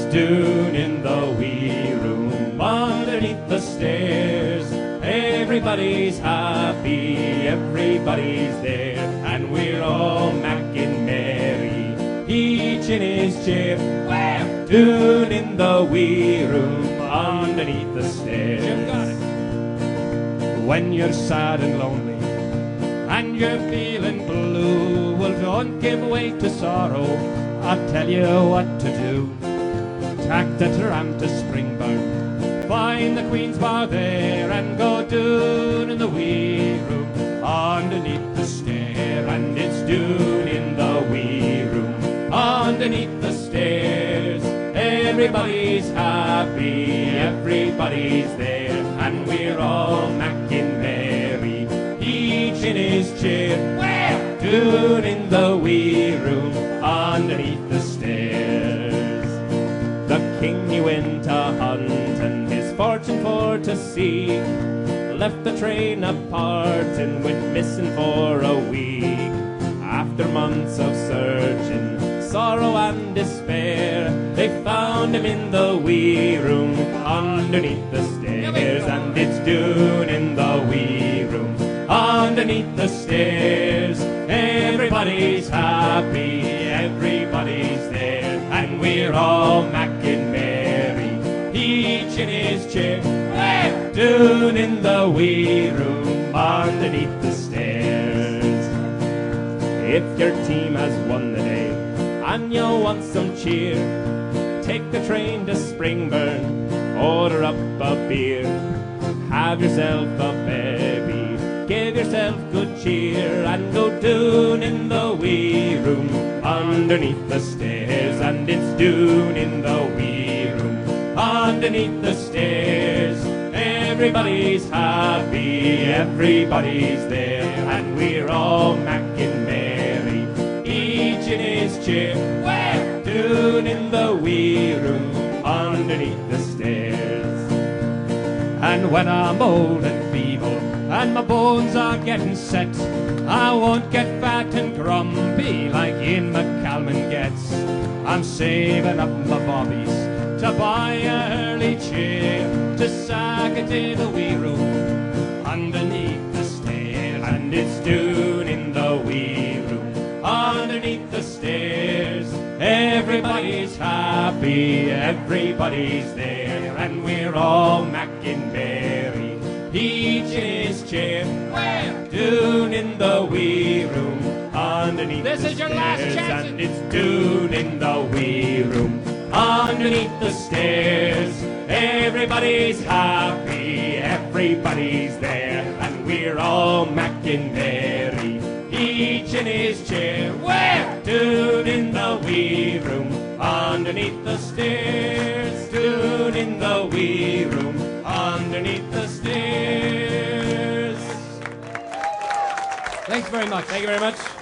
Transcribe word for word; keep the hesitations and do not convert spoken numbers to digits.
doon in the wee room underneath the stairs. Everybody's happy, everybody's there, and we're all mackin' merry, each in his chair. Where? Doon in the wee room underneath the stairs. When you're sad and lonely and you're feeling blue, well, don't give way to sorrow, I'll tell you what to do. Tack the tram to Springburn, find the Queen's Bar there, and go doon in the wee room underneath the stair. And it's doon in the wee room underneath the stairs. Everybody's happy, everybody's there, and we're all mackin' merry, each in his chair. Where? Doon in the wee room underneath the stairs. The king he went a hunt and his fortune for to see, left the train apart and went missing for a week. After months of searching, sorrow and despair, they found him in the wee room underneath the stairs. And it's doon in the wee room underneath the stairs. Everybody's happy, everybody's there, and we're all mackin' merry, each in his chair. Where? Doon in the wee room underneath the stairs. If your team has won the day and you want some cheer, take the train to Springburn, order up a beer, have yourself a baby, give yourself good cheer, and go doon in the wee room underneath the stairs. And it's doon in the wee room underneath the stairs. Everybody's happy, everybody's there, and we're all mackin' merry, each in his chair. Where? Doon in the wee room underneath the stairs. And when I'm old and feeble and my bones are getting set, I won't get fat and grumpy like Ian McCalman gets. I'm saving up my bobbies to buy a early chair, to sack it in the wee room underneath the stairs. And it's doon in the wee room underneath the stairs. Everybody's happy, everybody's there, and we're all mackin' merry, each in his chair. Where? Doon in the wee room underneath this the is your stairs. last chance. And it's doon in the wee room underneath the stairs. Everybody's happy, everybody's there, and we're all mackin' merry, each in his chair. Where? Doon in the wee room underneath the stairs. Doon in the wee room underneath the stairs. Thanks very much. Thank you very much.